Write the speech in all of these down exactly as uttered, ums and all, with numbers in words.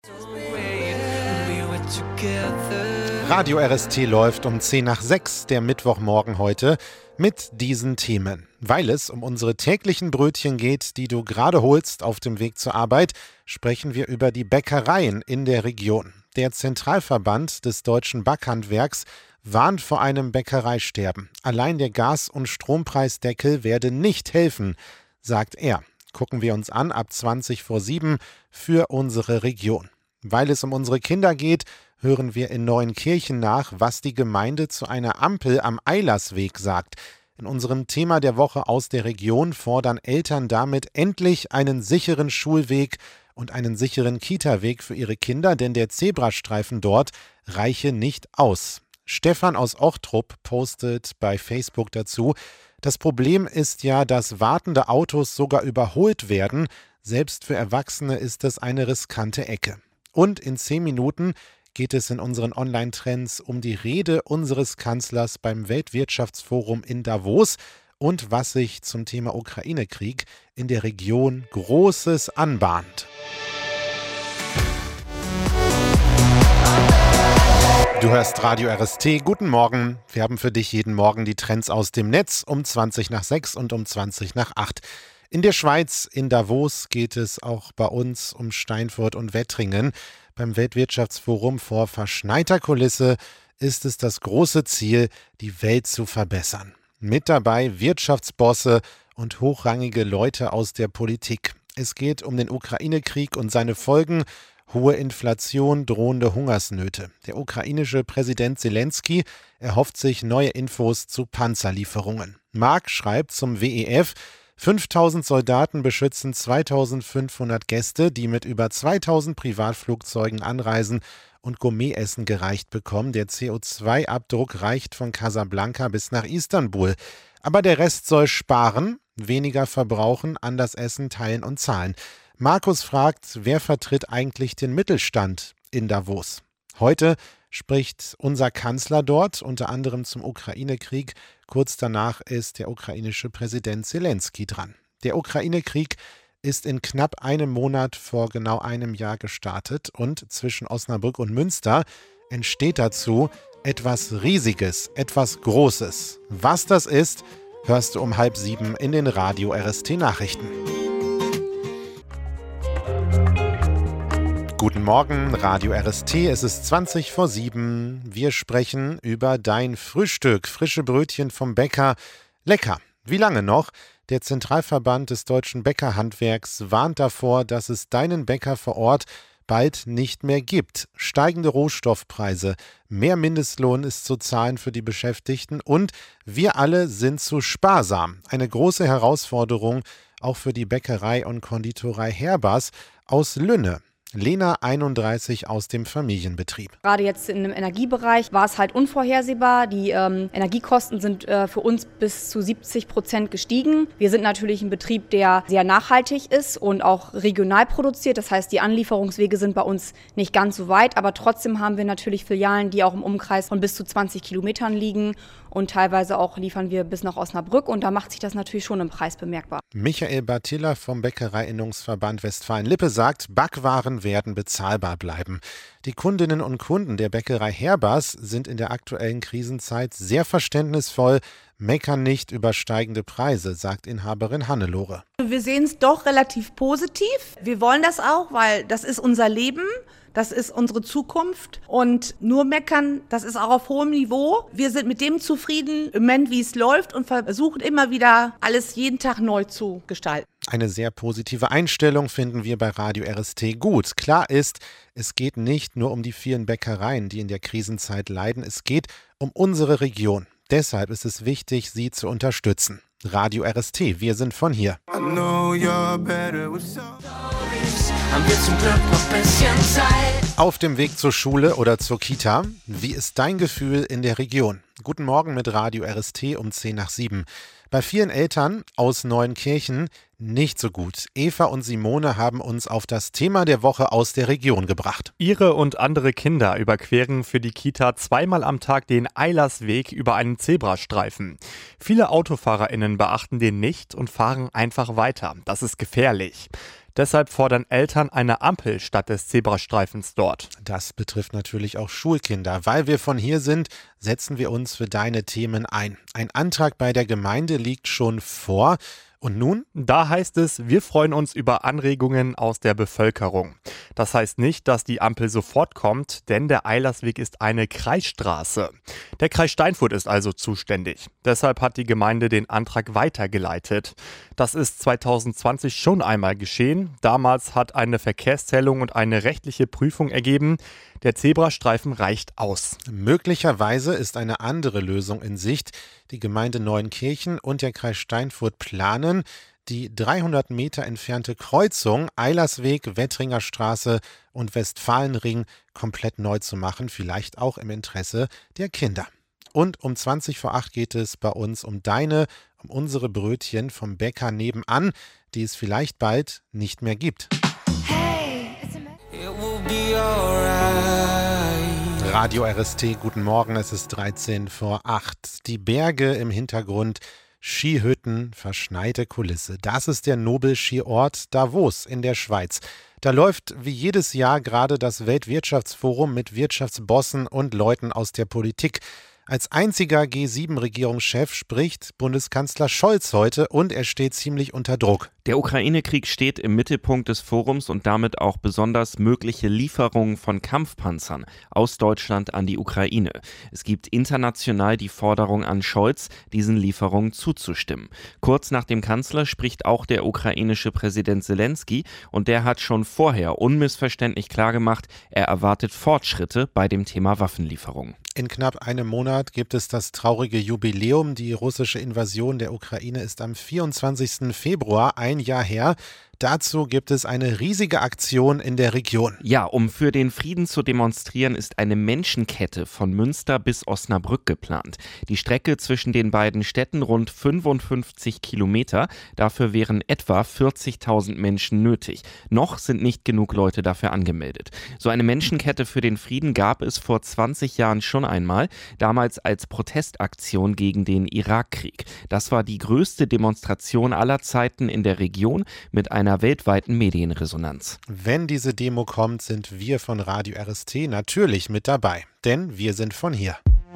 Radio R S T läuft um zehn nach sechs, der Mittwochmorgen heute, mit diesen Themen. Weil es um unsere täglichen Brötchen geht, die du gerade holst auf dem Weg zur Arbeit, sprechen wir über die Bäckereien in der Region. Der Zentralverband des deutschen Backhandwerks warnt vor einem Bäckereisterben. Allein der Gas- und Strompreisdeckel werde nicht helfen, sagt er. Gucken wir uns an ab zwanzig vor sieben für unsere Region. Weil es um unsere Kinder geht, hören wir in Neuenkirchen nach, was die Gemeinde zu einer Ampel am Eilersweg sagt. In unserem Thema der Woche aus der Region fordern Eltern damit endlich einen sicheren Schulweg und einen sicheren Kita-Weg für ihre Kinder, denn der Zebrastreifen dort reiche nicht aus. Stefan aus Ochtrup postet bei Facebook dazu: Das Problem ist ja, dass wartende Autos sogar überholt werden. Selbst für Erwachsene ist es eine riskante Ecke. Und in zehn Minuten geht es in unseren Online-Trends um die Rede unseres Kanzlers beim Weltwirtschaftsforum in Davos und was sich zum Thema Ukraine-Krieg in der Region Großes anbahnt. Du hörst Radio R S T. Guten Morgen. Wir haben für dich jeden Morgen die Trends aus dem Netz um zwanzig nach sechs und um zwanzig nach acht. In der Schweiz, in Davos, geht es auch bei uns um Steinfurt und Wettringen. Beim Weltwirtschaftsforum vor verschneiter Kulisse ist es das große Ziel, die Welt zu verbessern. Mit dabei Wirtschaftsbosse und hochrangige Leute aus der Politik. Es geht um den Ukraine-Krieg und seine Folgen, hohe Inflation, drohende Hungersnöte. Der ukrainische Präsident Zelensky erhofft sich neue Infos zu Panzerlieferungen. Mark schreibt zum W E F: fünftausend Soldaten beschützen zweitausendfünfhundert Gäste, die mit über zweitausend Privatflugzeugen anreisen und Gourmetessen gereicht bekommen. Der C O zwei Abdruck reicht von Casablanca bis nach Istanbul. Aber der Rest soll sparen, weniger verbrauchen, anders essen, teilen und zahlen. Markus fragt, wer vertritt eigentlich den Mittelstand in Davos? Heute spricht unser Kanzler dort, unter anderem zum Ukraine-Krieg. Kurz danach ist der ukrainische Präsident Zelensky dran. Der Ukraine-Krieg ist in knapp einem Monat vor genau einem Jahr gestartet und zwischen Osnabrück und Münster entsteht dazu etwas Riesiges, etwas Großes. Was das ist, hörst du um halb sieben in den Radio R S T Nachrichten. Guten Morgen, Radio R S T, es ist zwanzig vor sieben. Wir sprechen über dein Frühstück. Frische Brötchen vom Bäcker. Lecker. Wie lange noch? Der Zentralverband des deutschen Bäckerhandwerks warnt davor, dass es deinen Bäcker vor Ort bald nicht mehr gibt. Steigende Rohstoffpreise, mehr Mindestlohn ist zu zahlen für die Beschäftigten und wir alle sind zu sparsam. Eine große Herausforderung auch für die Bäckerei und Konditorei Herbers aus Lünne. Lena, einunddreißig, aus dem Familienbetrieb. Gerade jetzt in dem Energiebereich war es halt unvorhersehbar. Die ähm, Energiekosten sind äh, für uns bis zu siebzig Prozent gestiegen. Wir sind natürlich ein Betrieb, der sehr nachhaltig ist und auch regional produziert. Das heißt, die Anlieferungswege sind bei uns nicht ganz so weit. Aber trotzdem haben wir natürlich Filialen, die auch im Umkreis von bis zu zwanzig Kilometern liegen. Und teilweise auch liefern wir bis nach Osnabrück. Und da macht sich das natürlich schon im Preis bemerkbar. Michael Bartiller vom Bäckereiinnungsverband Westfalen-Lippe sagt, Backwaren werden bezahlbar bleiben. Die Kundinnen und Kunden der Bäckerei Herbers sind in der aktuellen Krisenzeit sehr verständnisvoll, meckern nicht über steigende Preise, sagt Inhaberin Hannelore. Wir sehen es doch relativ positiv. Wir wollen das auch, weil das ist unser Leben. Das ist unsere Zukunft und nur meckern, das ist auch auf hohem Niveau. Wir sind mit dem zufrieden, im Moment, wie es läuft und versuchen immer wieder, alles jeden Tag neu zu gestalten. Eine sehr positive Einstellung finden wir bei Radio R S T gut. Klar ist, es geht nicht nur um die vielen Bäckereien, die in der Krisenzeit leiden, es geht um unsere Region. Deshalb ist es wichtig, sie zu unterstützen. Radio R S T, wir sind von hier. I know you're better with stories. Haben wir zum Glück noch ein bisschen Zeit. Auf dem Weg zur Schule oder zur Kita, wie ist dein Gefühl in der Region? Guten Morgen mit Radio R S T um zehn nach sieben. Bei vielen Eltern aus Neuenkirchen nicht so gut. Eva und Simone haben uns auf das Thema der Woche aus der Region gebracht. Ihre und andere Kinder überqueren für die Kita zweimal am Tag den Eilersweg über einen Zebrastreifen. Viele AutofahrerInnen beachten den nicht und fahren einfach weiter. Das ist gefährlich. Deshalb fordern Eltern eine Ampel statt des Zebrastreifens dort. Das betrifft natürlich auch Schulkinder. Weil wir von hier sind, setzen wir uns für deine Themen ein. Ein Antrag bei der Gemeinde liegt schon vor. Und nun? Da heißt es, wir freuen uns über Anregungen aus der Bevölkerung. Das heißt nicht, dass die Ampel sofort kommt, denn der Eilersweg ist eine Kreisstraße. Der Kreis Steinfurt ist also zuständig. Deshalb hat die Gemeinde den Antrag weitergeleitet. Das ist zwanzig zwanzig schon einmal geschehen. Damals hat eine Verkehrszählung und eine rechtliche Prüfung ergeben, der Zebrastreifen reicht aus. Möglicherweise ist eine andere Lösung in Sicht. Die Gemeinde Neuenkirchen und der Kreis Steinfurt planen, die dreihundert Meter entfernte Kreuzung Eilersweg, Wettringer Straße und Westfalenring komplett neu zu machen, vielleicht auch im Interesse der Kinder. Und um zwanzig vor acht geht es bei uns um deine, um unsere Brötchen vom Bäcker nebenan, die es vielleicht bald nicht mehr gibt. Radio R S T, guten Morgen, es ist dreizehn vor acht. Die Berge im Hintergrund, Skihütten, verschneite Kulisse. Das ist der Nobelskiort Davos in der Schweiz. Da läuft wie jedes Jahr gerade das Weltwirtschaftsforum mit Wirtschaftsbossen und Leuten aus der Politik. Als einziger G sieben Regierungschef spricht Bundeskanzler Scholz heute und er steht ziemlich unter Druck. Der Ukraine-Krieg steht im Mittelpunkt des Forums und damit auch besonders mögliche Lieferungen von Kampfpanzern aus Deutschland an die Ukraine. Es gibt international die Forderung an Scholz, diesen Lieferungen zuzustimmen. Kurz nach dem Kanzler spricht auch der ukrainische Präsident Zelensky und der hat schon vorher unmissverständlich klargemacht, er erwartet Fortschritte bei dem Thema Waffenlieferungen. In knapp einem Monat gibt es das traurige Jubiläum. Die russische Invasion der Ukraine ist am vierundzwanzigsten Februar ein Jahr her. Dazu gibt es eine riesige Aktion in der Region. Ja, um für den Frieden zu demonstrieren, ist eine Menschenkette von Münster bis Osnabrück geplant. Die Strecke zwischen den beiden Städten rund fünfundfünfzig Kilometer. Dafür wären etwa vierzigtausend Menschen nötig. Noch sind nicht genug Leute dafür angemeldet. So eine Menschenkette für den Frieden gab es vor zwanzig Jahren schon einmal, damals als Protestaktion gegen den Irakkrieg. Das war die größte Demonstration aller Zeiten in der Region mit einer weltweiten Medienresonanz. Wenn diese Demo kommt, sind wir von Radio R S T natürlich mit dabei, denn wir sind von hier.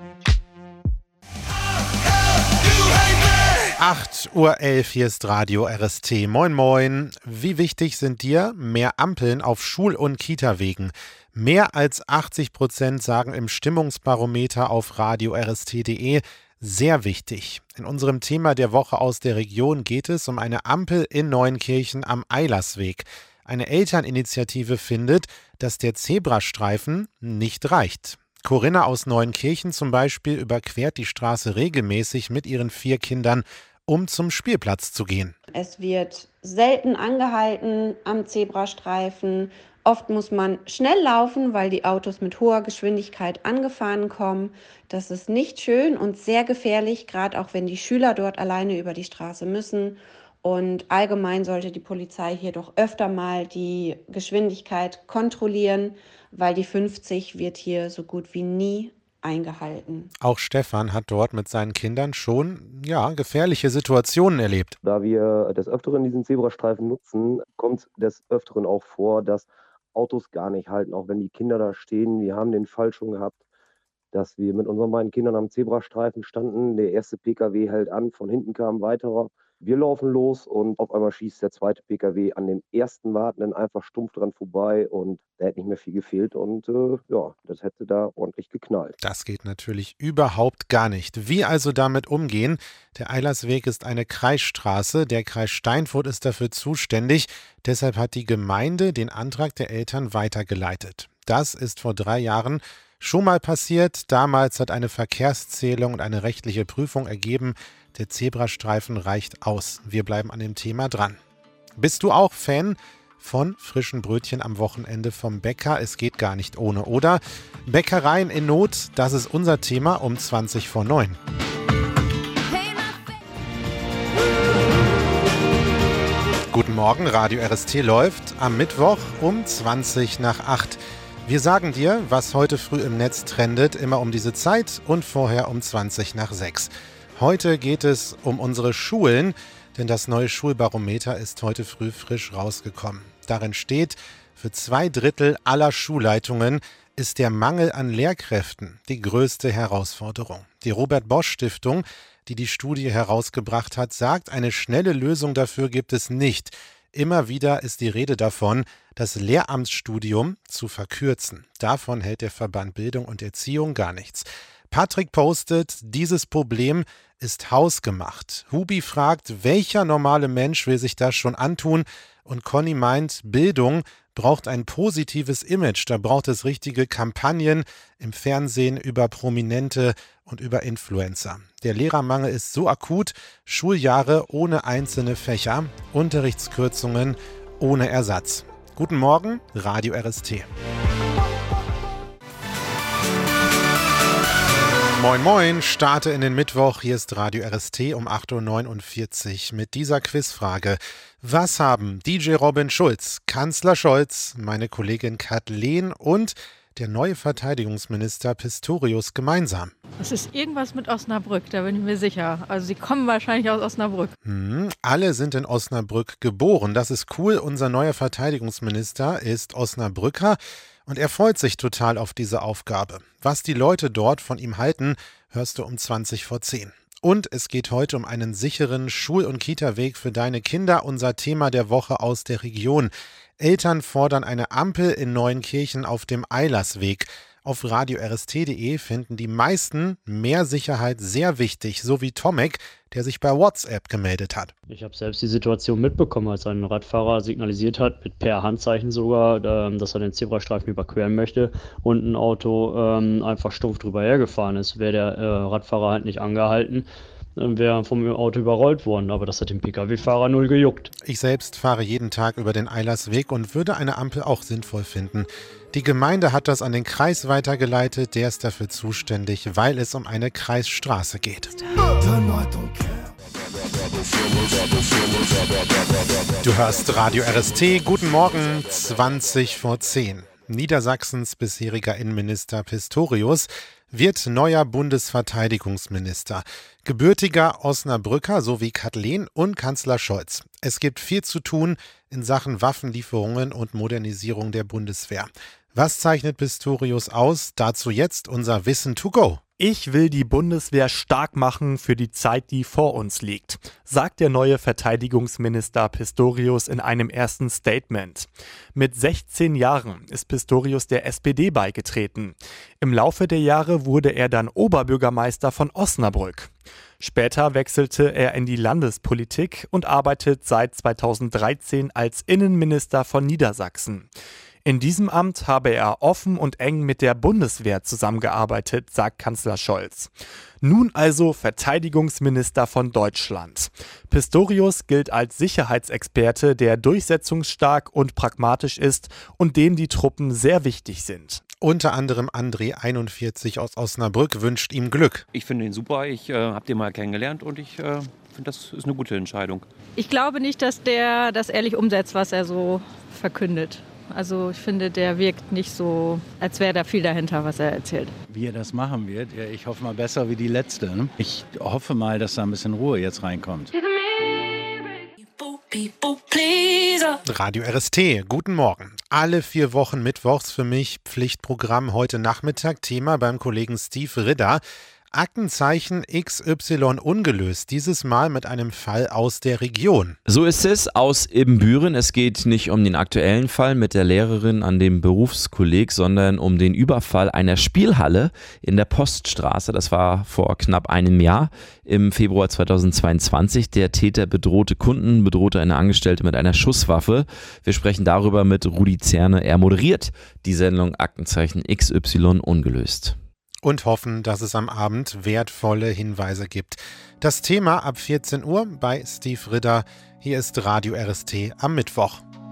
acht Uhr elf, hier ist Radio R S T. Moin moin. Wie wichtig sind dir mehr Ampeln auf Schul- und Kita-Wegen? Mehr als achtzig Prozent sagen im Stimmungsbarometer auf radio r s t punkt d e, sehr wichtig. In unserem Thema der Woche aus der Region geht es um eine Ampel in Neuenkirchen am Eilersweg. Eine Elterninitiative findet, dass der Zebrastreifen nicht reicht. Corinna aus Neuenkirchen zum Beispiel überquert die Straße regelmäßig mit ihren vier Kindern, um zum Spielplatz zu gehen. Es wird selten angehalten am Zebrastreifen. Oft muss man schnell laufen, weil die Autos mit hoher Geschwindigkeit angefahren kommen. Das ist nicht schön und sehr gefährlich, gerade auch wenn die Schüler dort alleine über die Straße müssen. Und allgemein sollte die Polizei hier doch öfter mal die Geschwindigkeit kontrollieren, weil die fünfzig wird hier so gut wie nie eingehalten. Auch Stefan hat dort mit seinen Kindern schon ja, gefährliche Situationen erlebt. Da wir des Öfteren diesen Zebrastreifen nutzen, kommt es des Öfteren auch vor, dass Autos gar nicht halten, auch wenn die Kinder da stehen. Wir haben den Fall schon gehabt, dass wir mit unseren beiden Kindern am Zebrastreifen standen. Der erste P K W hält an, von hinten kam ein weiterer. Wir laufen los und auf einmal schießt der zweite P K W an dem ersten Wartenden einfach stumpf dran vorbei und da hätte nicht mehr viel gefehlt und äh, ja, das hätte da ordentlich geknallt. Das geht natürlich überhaupt gar nicht. Wie also damit umgehen? Der Eilersweg ist eine Kreisstraße, der Kreis Steinfurt ist dafür zuständig, deshalb hat die Gemeinde den Antrag der Eltern weitergeleitet. Das ist vor drei Jahren schon mal passiert. Damals hat eine Verkehrszählung und eine rechtliche Prüfung ergeben, der Zebrastreifen reicht aus. Wir bleiben an dem Thema dran. Bist du auch Fan von frischen Brötchen am Wochenende vom Bäcker? Es geht gar nicht ohne, oder? Bäckereien in Not, das ist unser Thema um zwanzig vor neun. Guten Morgen, Radio R S T läuft am Mittwoch um zwanzig nach acht. Wir sagen dir, was heute früh im Netz trendet, immer um diese Zeit und vorher um zwanzig nach sechs. Heute geht es um unsere Schulen. denn das neue Schulbarometer ist heute früh frisch rausgekommen. Darin steht, für zwei Drittel aller Schulleitungen ist der Mangel an Lehrkräften die größte Herausforderung. Die Robert-Bosch-Stiftung, die die Studie herausgebracht hat, sagt, eine schnelle Lösung dafür gibt es nicht. Immer wieder ist die Rede davon, das Lehramtsstudium zu verkürzen. Davon hält der Verband Bildung und Erziehung gar nichts. Patrick postet, dieses Problem ist hausgemacht. Hubi fragt, welcher normale Mensch will sich das schon antun? Und Conny meint, Bildung braucht ein positives Image. Da braucht es richtige Kampagnen im Fernsehen über Prominente und über Influencer. Der Lehrermangel ist so akut, Schuljahre ohne einzelne Fächer, Unterrichtskürzungen ohne Ersatz. Guten Morgen, Radio R S T. Moin Moin, starte in den Mittwoch. Hier ist Radio R S T um acht Uhr neunundvierzig mit dieser Quizfrage. Was haben D J Robin Schulz, Kanzler Scholz, meine Kollegin Kathleen und der neue Verteidigungsminister Pistorius gemeinsam? Das ist irgendwas mit Osnabrück, da bin ich mir sicher. Also sie kommen wahrscheinlich aus Osnabrück. Hm, alle sind in Osnabrück geboren. Das ist cool. Unser neuer Verteidigungsminister ist Osnabrücker. Und er freut sich total auf diese Aufgabe. Was die Leute dort von ihm halten, hörst du um zwanzig vor zehn. Und es geht heute um einen sicheren Schul- und Kita-Weg für deine Kinder. Unser Thema der Woche aus der Region. Eltern fordern eine Ampel in Neuenkirchen auf dem Eilersweg. Auf radio r s t punkt d e finden die meisten mehr Sicherheit sehr wichtig, so wie Tomek, der sich bei WhatsApp gemeldet hat. Ich habe selbst die Situation mitbekommen, als ein Radfahrer signalisiert hat, mit per Handzeichen sogar, dass er den Zebrastreifen überqueren möchte und ein Auto ähm, einfach stumpf drüber hergefahren ist. Wäre der äh, Radfahrer halt nicht angehalten, dann wäre er vom Auto überrollt worden, aber das hat dem Pkw-Fahrer null gejuckt. Ich selbst fahre jeden Tag über den Eilersweg und würde eine Ampel auch sinnvoll finden. Die Gemeinde hat das an den Kreis weitergeleitet, der ist dafür zuständig, weil es um eine Kreisstraße geht. Du hörst Radio R S T, guten Morgen, zwanzig vor zehn. Niedersachsens bisheriger Innenminister Pistorius wird neuer Bundesverteidigungsminister. Gebürtiger Osnabrücker sowie Kathleen und Kanzler Scholz. Es gibt viel zu tun in Sachen Waffenlieferungen und Modernisierung der Bundeswehr. Was zeichnet Pistorius aus? Dazu jetzt unser Wissen to go. Ich will die Bundeswehr stark machen für die Zeit, die vor uns liegt, sagt der neue Verteidigungsminister Pistorius in einem ersten Statement. Mit sechzehn Jahren ist Pistorius der S P D beigetreten. Im Laufe der Jahre wurde er dann Oberbürgermeister von Osnabrück. Später wechselte er in die Landespolitik und arbeitet seit zweitausenddreizehn als Innenminister von Niedersachsen. In diesem Amt habe er offen und eng mit der Bundeswehr zusammengearbeitet, sagt Kanzler Scholz. Nun also Verteidigungsminister von Deutschland. Pistorius gilt als Sicherheitsexperte, der durchsetzungsstark und pragmatisch ist und dem die Truppen sehr wichtig sind. Unter anderem André einundvierzig aus Osnabrück wünscht ihm Glück. Ich finde ihn super, ich äh, habe den mal kennengelernt und ich äh, finde, das ist eine gute Entscheidung. Ich glaube nicht, dass der das ehrlich umsetzt, was er so verkündet. Also ich finde, der wirkt nicht so, als wäre da viel dahinter, was er erzählt. Wie er das machen wird, ich hoffe mal besser wie die letzte. Ne? Ich hoffe mal, dass da ein bisschen Ruhe jetzt reinkommt. Radio R S T, guten Morgen. Alle vier Wochen mittwochs für mich Pflichtprogramm heute Nachmittag. Thema beim Kollegen Steve Ridder. Aktenzeichen X Y ungelöst, dieses Mal mit einem Fall aus der Region. So ist es, aus Ibbenbüren. Es geht nicht um den aktuellen Fall mit der Lehrerin an dem Berufskolleg, sondern um den Überfall einer Spielhalle in der Poststraße. Das war vor knapp einem Jahr, im Februar zweitausendzweiundzwanzig. Der Täter bedrohte Kunden, bedrohte eine Angestellte mit einer Schusswaffe. Wir sprechen darüber mit Rudi Zerne. Er moderiert die Sendung Aktenzeichen X Y ungelöst. Und hoffen, dass es am Abend wertvolle Hinweise gibt. Das Thema ab vierzehn Uhr bei Steve Ridder. Hier ist Radio R S T am Mittwoch.